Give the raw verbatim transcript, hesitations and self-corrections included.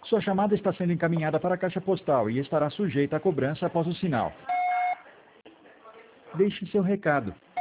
Sua chamada está sendo encaminhada para a caixa postal e estará sujeita a cobrança após o sinal. Deixe seu recado.